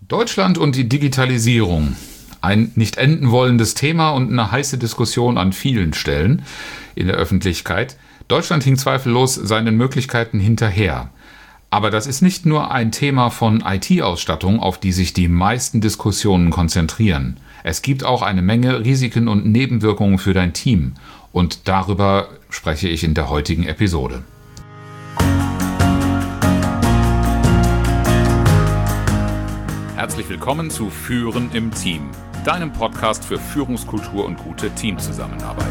Deutschland und die Digitalisierung. Ein nicht enden wollendes Thema und eine heiße Diskussion an vielen Stellen in der Öffentlichkeit. Deutschland hinkt zweifellos seinen Möglichkeiten hinterher. Aber das ist nicht nur ein Thema von IT-Ausstattung, auf die sich die meisten Diskussionen konzentrieren. Es gibt auch eine Menge Risiken und Nebenwirkungen für dein Team. Und darüber spreche ich in der heutigen Episode. Herzlich willkommen zu Führen im Team, deinem Podcast für Führungskultur und gute Teamzusammenarbeit.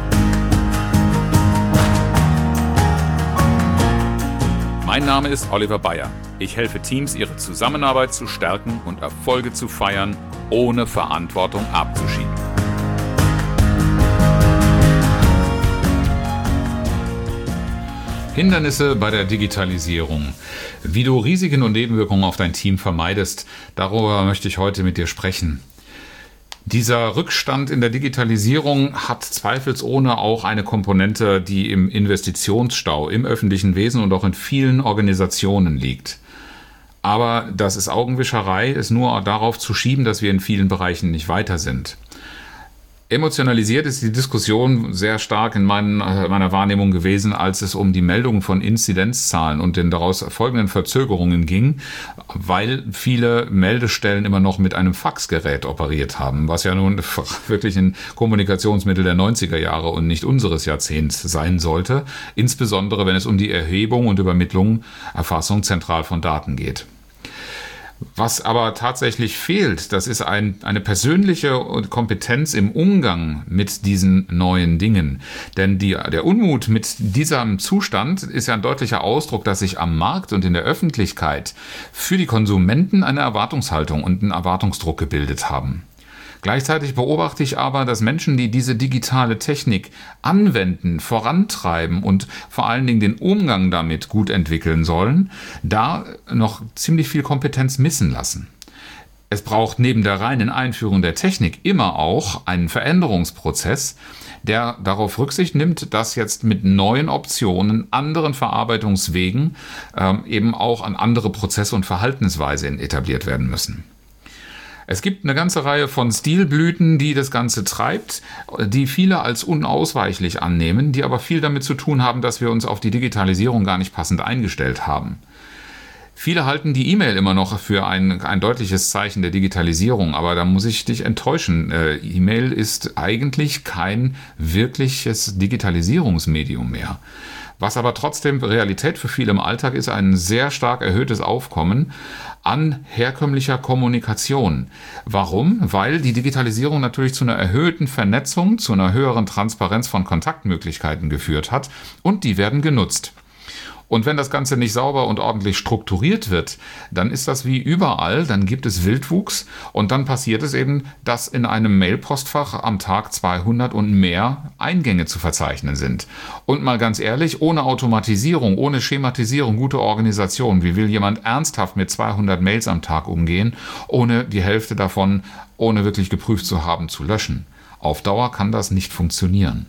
Mein Name ist Oliver Bayer. Ich helfe Teams, ihre Zusammenarbeit zu stärken und Erfolge zu feiern, ohne Verantwortung abzuschieben. Hindernisse bei der Digitalisierung. Wie du Risiken und Nebenwirkungen auf dein Team vermeidest, darüber möchte ich heute mit dir sprechen. Dieser Rückstand in der Digitalisierung hat zweifelsohne auch eine Komponente, die im Investitionsstau, im öffentlichen Wesen und auch in vielen Organisationen liegt. Aber das ist Augenwischerei, es nur darauf zu schieben, dass wir in vielen Bereichen nicht weiter sind. Emotionalisiert ist die Diskussion sehr stark in meiner Wahrnehmung gewesen, als es um die Meldung von Inzidenzzahlen und den daraus folgenden Verzögerungen ging, weil viele Meldestellen immer noch mit einem Faxgerät operiert haben, was ja nun wirklich ein Kommunikationsmittel der 90er Jahre und nicht unseres Jahrzehnts sein sollte, insbesondere wenn es um die Erhebung und Übermittlung, Erfassung zentral von Daten geht. Was aber tatsächlich fehlt, das ist eine persönliche Kompetenz im Umgang mit diesen neuen Dingen. Denn der Unmut mit diesem Zustand ist ja ein deutlicher Ausdruck, dass sich am Markt und in der Öffentlichkeit für die Konsumenten eine Erwartungshaltung und einen Erwartungsdruck gebildet haben. Gleichzeitig beobachte ich aber, dass Menschen, die diese digitale Technik anwenden, vorantreiben und vor allen Dingen den Umgang damit gut entwickeln sollen, da noch ziemlich viel Kompetenz missen lassen. Es braucht neben der reinen Einführung der Technik immer auch einen Veränderungsprozess, der darauf Rücksicht nimmt, dass jetzt mit neuen Optionen, anderen Verarbeitungswegen eben auch an andere Prozesse und Verhaltensweisen etabliert werden müssen. Es gibt eine ganze Reihe von Stilblüten, die das Ganze treibt, die viele als unausweichlich annehmen, die aber viel damit zu tun haben, dass wir uns auf die Digitalisierung gar nicht passend eingestellt haben. Viele halten die E-Mail immer noch für ein deutliches Zeichen der Digitalisierung, aber da muss ich dich enttäuschen. E-Mail ist eigentlich kein wirkliches Digitalisierungsmedium mehr. Was aber trotzdem Realität für viele im Alltag ist, ein sehr stark erhöhtes Aufkommen an herkömmlicher Kommunikation. Warum? Weil die Digitalisierung natürlich zu einer erhöhten Vernetzung, zu einer höheren Transparenz von Kontaktmöglichkeiten geführt hat und die werden genutzt. Und wenn das Ganze nicht sauber und ordentlich strukturiert wird, dann ist das wie überall, dann gibt es Wildwuchs und dann passiert es eben, dass in einem Mailpostfach am Tag 200 und mehr Eingänge zu verzeichnen sind. Und mal ganz ehrlich, ohne Automatisierung, ohne Schematisierung, gute Organisation, wie will jemand ernsthaft mit 200 Mails am Tag umgehen, ohne die Hälfte davon, ohne wirklich geprüft zu haben, zu löschen? Auf Dauer kann das nicht funktionieren.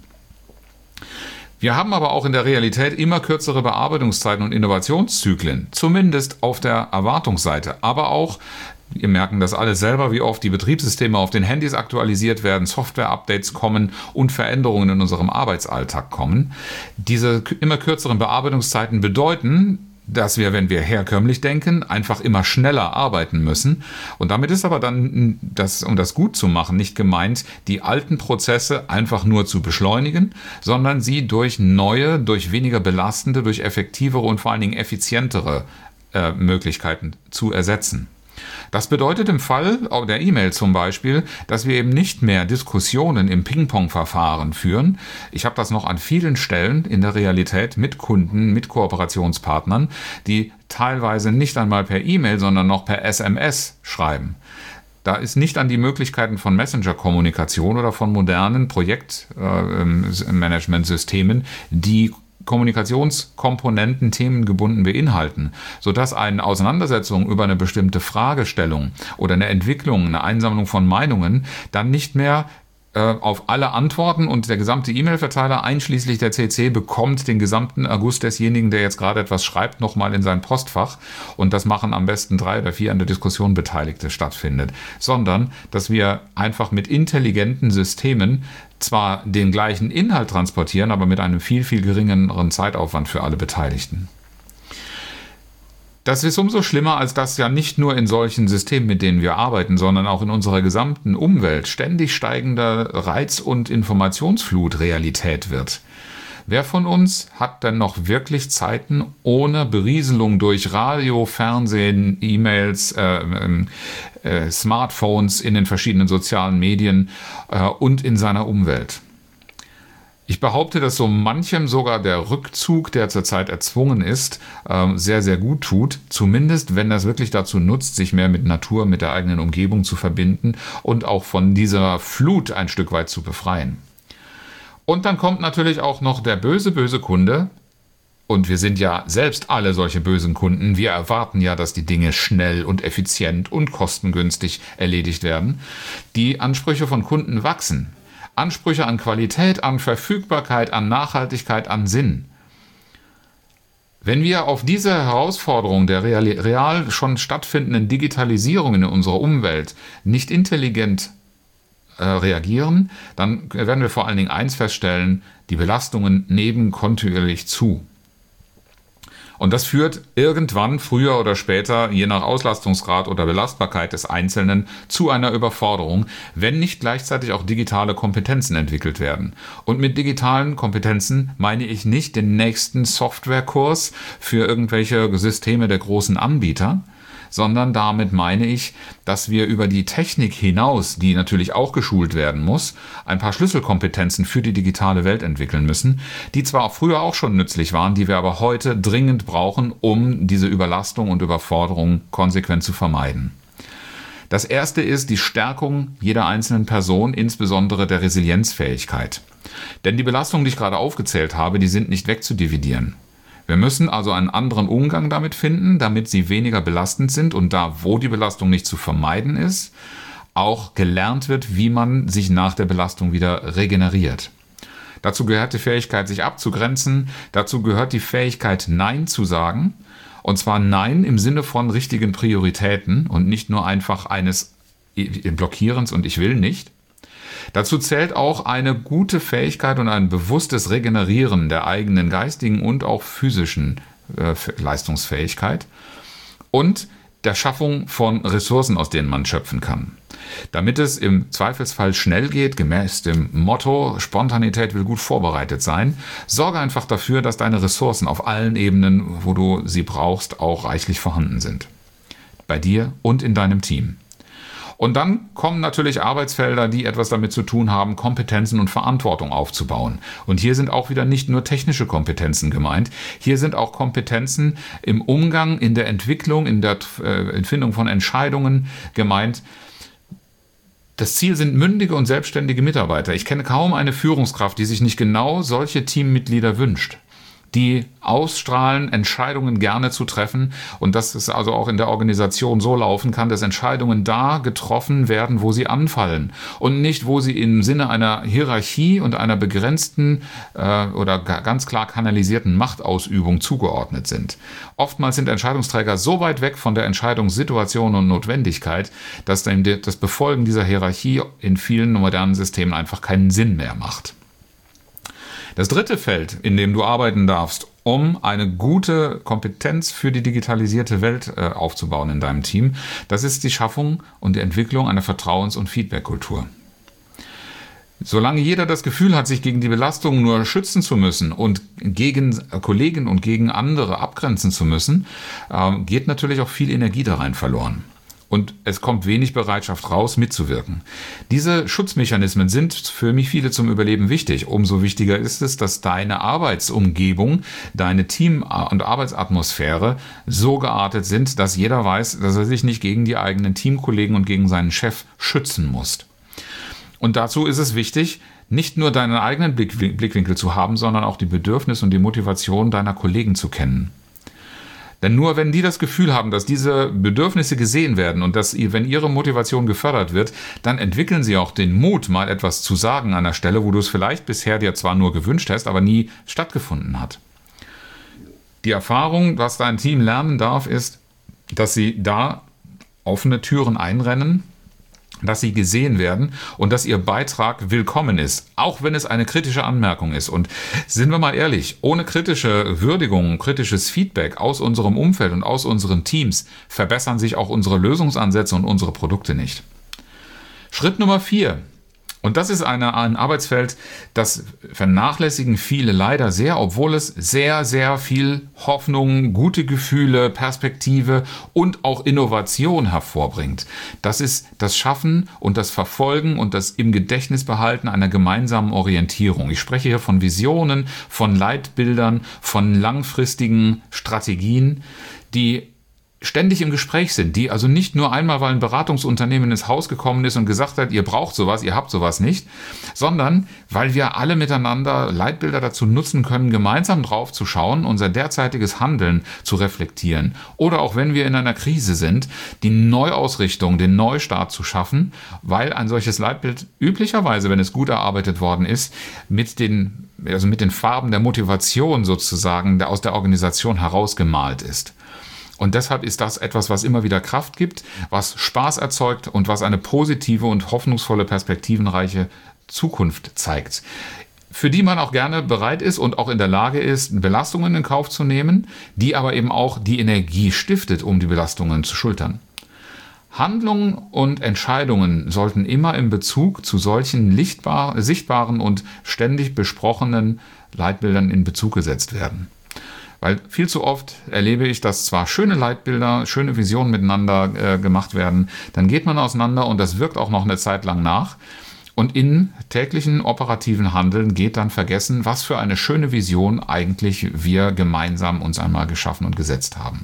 Wir haben aber auch in der Realität immer kürzere Bearbeitungszeiten und Innovationszyklen, zumindest auf der Erwartungsseite, aber auch, wir merken das alle selber, wie oft die Betriebssysteme auf den Handys aktualisiert werden, Software-Updates kommen und Veränderungen in unserem Arbeitsalltag kommen. Diese immer kürzeren Bearbeitungszeiten bedeuten, dass wir, wenn wir herkömmlich denken, einfach immer schneller arbeiten müssen. Und damit ist aber dann, um das gut zu machen, nicht gemeint, die alten Prozesse einfach nur zu beschleunigen, sondern sie durch neue, durch weniger belastende, durch effektivere und vor allen Dingen effizientere Möglichkeiten zu ersetzen. Das bedeutet im Fall der E-Mail zum Beispiel, dass wir eben nicht mehr Diskussionen im Ping-Pong-Verfahren führen. Ich habe das noch an vielen Stellen in der Realität mit Kunden, mit Kooperationspartnern, die teilweise nicht einmal per E-Mail, sondern noch per SMS schreiben. Da ist nicht an die Möglichkeiten von Messenger-Kommunikation oder von modernen Projektmanagementsystemen, die Kommunikationskomponenten themengebunden beinhalten, sodass eine Auseinandersetzung über eine bestimmte Fragestellung oder eine Entwicklung, eine Einsammlung von Meinungen dann nicht mehr auf alle Antworten und der gesamte E-Mail-Verteiler einschließlich der CC bekommt den gesamten Erguss desjenigen, der jetzt gerade etwas schreibt, nochmal in sein Postfach und das machen am besten 3 oder 4 an der Diskussion Beteiligte stattfindet, sondern dass wir einfach mit intelligenten Systemen zwar den gleichen Inhalt transportieren, aber mit einem viel, viel geringeren Zeitaufwand für alle Beteiligten. Das ist umso schlimmer, als dass ja nicht nur in solchen Systemen, mit denen wir arbeiten, sondern auch in unserer gesamten Umwelt ständig steigender Reiz- und Informationsflut Realität wird. Wer von uns hat denn noch wirklich Zeiten ohne Berieselung durch Radio, Fernsehen, E-Mails, Smartphones in den verschiedenen sozialen Medien und in seiner Umwelt? Ich behaupte, dass so manchem sogar der Rückzug, der zurzeit erzwungen ist, sehr, sehr gut tut. Zumindest, wenn das wirklich dazu nutzt, sich mehr mit Natur, mit der eigenen Umgebung zu verbinden und auch von dieser Flut ein Stück weit zu befreien. Und dann kommt natürlich auch noch der böse, böse Kunde. Und wir sind ja selbst alle solche bösen Kunden. Wir erwarten ja, dass die Dinge schnell und effizient und kostengünstig erledigt werden. Die Ansprüche von Kunden wachsen. Ansprüche an Qualität, an Verfügbarkeit, an Nachhaltigkeit, an Sinn. Wenn wir auf diese Herausforderung der real schon stattfindenden Digitalisierung in unserer Umwelt nicht intelligent reagieren, dann werden wir vor allen Dingen eins feststellen: die Belastungen nehmen kontinuierlich zu. Und das führt irgendwann, früher oder später, je nach Auslastungsgrad oder Belastbarkeit des Einzelnen, zu einer Überforderung, wenn nicht gleichzeitig auch digitale Kompetenzen entwickelt werden. Und mit digitalen Kompetenzen meine ich nicht den nächsten Softwarekurs für irgendwelche Systeme der großen Anbieter, sondern damit meine ich, dass wir über die Technik hinaus, die natürlich auch geschult werden muss, ein paar Schlüsselkompetenzen für die digitale Welt entwickeln müssen, die zwar auch früher auch schon nützlich waren, die wir aber heute dringend brauchen, um diese Überlastung und Überforderung konsequent zu vermeiden. Das erste ist die Stärkung jeder einzelnen Person, insbesondere der Resilienzfähigkeit. Denn die Belastungen, die ich gerade aufgezählt habe, die sind nicht wegzudividieren. Wir müssen also einen anderen Umgang damit finden, damit sie weniger belastend sind und da, wo die Belastung nicht zu vermeiden ist, auch gelernt wird, wie man sich nach der Belastung wieder regeneriert. Dazu gehört die Fähigkeit, sich abzugrenzen. Dazu gehört die Fähigkeit, Nein zu sagen. Und zwar Nein im Sinne von richtigen Prioritäten und nicht nur einfach eines Blockierens und ich will nicht. Dazu zählt auch eine gute Fähigkeit und ein bewusstes Regenerieren der eigenen geistigen und auch physischen Leistungsfähigkeit und der Schaffung von Ressourcen, aus denen man schöpfen kann. Damit es im Zweifelsfall schnell geht, gemäß dem Motto, Spontanität will gut vorbereitet sein, sorge einfach dafür, dass deine Ressourcen auf allen Ebenen, wo du sie brauchst, auch reichlich vorhanden sind. Bei dir und in deinem Team. Und dann kommen natürlich Arbeitsfelder, die etwas damit zu tun haben, Kompetenzen und Verantwortung aufzubauen. Und hier sind auch wieder nicht nur technische Kompetenzen gemeint. Hier sind auch Kompetenzen im Umgang, in der Entwicklung, in der Entfindung von Entscheidungen gemeint. Das Ziel sind mündige und selbstständige Mitarbeiter. Ich kenne kaum eine Führungskraft, die sich nicht genau solche Teammitglieder wünscht, die ausstrahlen, Entscheidungen gerne zu treffen und dass es also auch in der Organisation so laufen kann, dass Entscheidungen da getroffen werden, wo sie anfallen und nicht, wo sie im Sinne einer Hierarchie und einer begrenzten oder ganz klar kanalisierten Machtausübung zugeordnet sind. Oftmals sind Entscheidungsträger so weit weg von der Entscheidungssituation und Notwendigkeit, dass das Befolgen dieser Hierarchie in vielen modernen Systemen einfach keinen Sinn mehr macht. Das dritte Feld, in dem du arbeiten darfst, um eine gute Kompetenz für die digitalisierte Welt aufzubauen in deinem Team, das ist die Schaffung und die Entwicklung einer Vertrauens- und Feedback-Kultur. Solange jeder das Gefühl hat, sich gegen die Belastung nur schützen zu müssen und gegen Kollegen und gegen andere abgrenzen zu müssen, geht natürlich auch viel Energie da rein verloren. Und es kommt wenig Bereitschaft raus, mitzuwirken. Diese Schutzmechanismen sind für mich viele zum Überleben wichtig. Umso wichtiger ist es, dass deine Arbeitsumgebung, deine Team- und Arbeitsatmosphäre so geartet sind, dass jeder weiß, dass er sich nicht gegen die eigenen Teamkollegen und gegen seinen Chef schützen muss. Und dazu ist es wichtig, nicht nur deinen eigenen Blickwinkel zu haben, sondern auch die Bedürfnisse und die Motivation deiner Kollegen zu kennen. Denn nur wenn die das Gefühl haben, dass diese Bedürfnisse gesehen werden und dass, wenn ihre Motivation gefördert wird, dann entwickeln sie auch den Mut, mal etwas zu sagen an der Stelle, wo du es vielleicht bisher dir zwar nur gewünscht hast, aber nie stattgefunden hat. Die Erfahrung, was dein Team lernen darf, ist, dass sie da offene Türen einrennen, dass sie gesehen werden und dass ihr Beitrag willkommen ist, auch wenn es eine kritische Anmerkung ist. Und sind wir mal ehrlich, ohne kritische Würdigung, kritisches Feedback aus unserem Umfeld und aus unseren Teams verbessern sich auch unsere Lösungsansätze und unsere Produkte nicht. Schritt Nummer 4. Und das ist ein Arbeitsfeld, das vernachlässigen viele leider sehr, obwohl es sehr, sehr viel Hoffnung, gute Gefühle, Perspektive und auch Innovation hervorbringt. Das ist das Schaffen und das Verfolgen und das im Gedächtnis behalten einer gemeinsamen Orientierung. Ich spreche hier von Visionen, von Leitbildern, von langfristigen Strategien, die ständig im Gespräch sind, die also nicht nur einmal, weil ein Beratungsunternehmen ins Haus gekommen ist und gesagt hat, ihr braucht sowas, ihr habt sowas nicht, sondern weil wir alle miteinander Leitbilder dazu nutzen können, gemeinsam drauf zu schauen, unser derzeitiges Handeln zu reflektieren oder auch wenn wir in einer Krise sind, die Neuausrichtung, den Neustart zu schaffen, weil ein solches Leitbild üblicherweise, wenn es gut erarbeitet worden ist, mit den Farben der Motivation sozusagen aus der Organisation herausgemalt ist. Und deshalb ist das etwas, was immer wieder Kraft gibt, was Spaß erzeugt und was eine positive und hoffnungsvolle, perspektivenreiche Zukunft zeigt, für die man auch gerne bereit ist und auch in der Lage ist, Belastungen in Kauf zu nehmen, die aber eben auch die Energie stiftet, um die Belastungen zu schultern. Handlungen und Entscheidungen sollten immer in Bezug zu solchen sichtbaren und ständig besprochenen Leitbildern in Bezug gesetzt werden. Weil viel zu oft erlebe ich, dass zwar schöne Leitbilder, schöne Visionen miteinander gemacht werden, dann geht man auseinander und das wirkt auch noch eine Zeit lang nach. Und in täglichen operativen Handeln geht dann vergessen, was für eine schöne Vision eigentlich wir gemeinsam uns einmal geschaffen und gesetzt haben.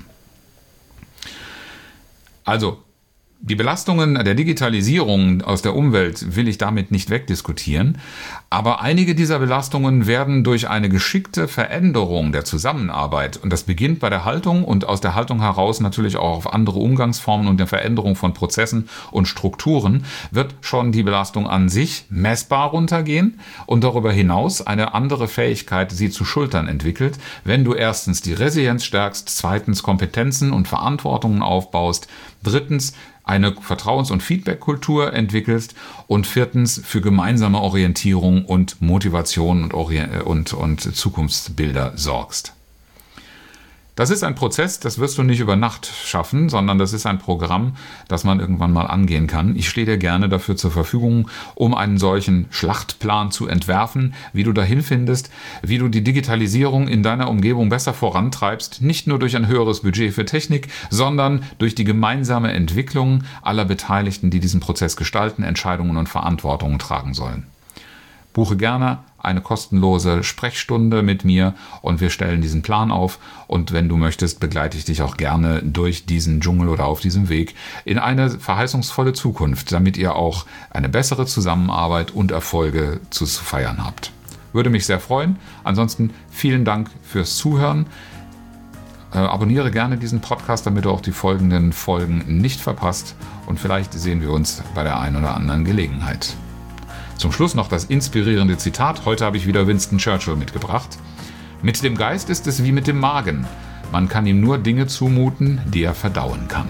Also, die Belastungen der Digitalisierung aus der Umwelt will ich damit nicht wegdiskutieren, aber einige dieser Belastungen werden durch eine geschickte Veränderung der Zusammenarbeit, und das beginnt bei der Haltung und aus der Haltung heraus natürlich auch auf andere Umgangsformen und der Veränderung von Prozessen und Strukturen, wird schon die Belastung an sich messbar runtergehen und darüber hinaus eine andere Fähigkeit, sie zu schultern, entwickelt, wenn du erstens die Resilienz stärkst, zweitens Kompetenzen und Verantwortungen aufbaust, drittens eine Vertrauens- und Feedback-Kultur entwickelst und viertens für gemeinsame Orientierung und Motivation und Zukunftsbilder sorgst. Das ist ein Prozess, das wirst du nicht über Nacht schaffen, sondern das ist ein Programm, das man irgendwann mal angehen kann. Ich stehe dir gerne dafür zur Verfügung, um einen solchen Schlachtplan zu entwerfen, wie du dahin findest, wie du die Digitalisierung in deiner Umgebung besser vorantreibst, nicht nur durch ein höheres Budget für Technik, sondern durch die gemeinsame Entwicklung aller Beteiligten, die diesen Prozess gestalten, Entscheidungen und Verantwortungen tragen sollen. Buche gerne eine kostenlose Sprechstunde mit mir und wir stellen diesen Plan auf. Und wenn du möchtest, begleite ich dich auch gerne durch diesen Dschungel oder auf diesem Weg in eine verheißungsvolle Zukunft, damit ihr auch eine bessere Zusammenarbeit und Erfolge zu feiern habt. Würde mich sehr freuen. Ansonsten vielen Dank fürs Zuhören. Abonniere gerne diesen Podcast, damit du auch die folgenden Folgen nicht verpasst. Und vielleicht sehen wir uns bei der einen oder anderen Gelegenheit. Zum Schluss noch das inspirierende Zitat. Heute habe ich wieder Winston Churchill mitgebracht. Mit dem Geist ist es wie mit dem Magen. Man kann ihm nur Dinge zumuten, die er verdauen kann.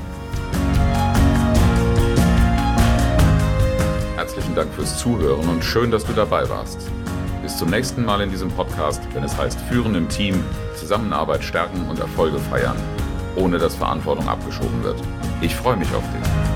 Herzlichen Dank fürs Zuhören und schön, dass du dabei warst. Bis zum nächsten Mal in diesem Podcast, wenn es heißt Führen im Team, Zusammenarbeit stärken und Erfolge feiern, ohne dass Verantwortung abgeschoben wird. Ich freue mich auf dich.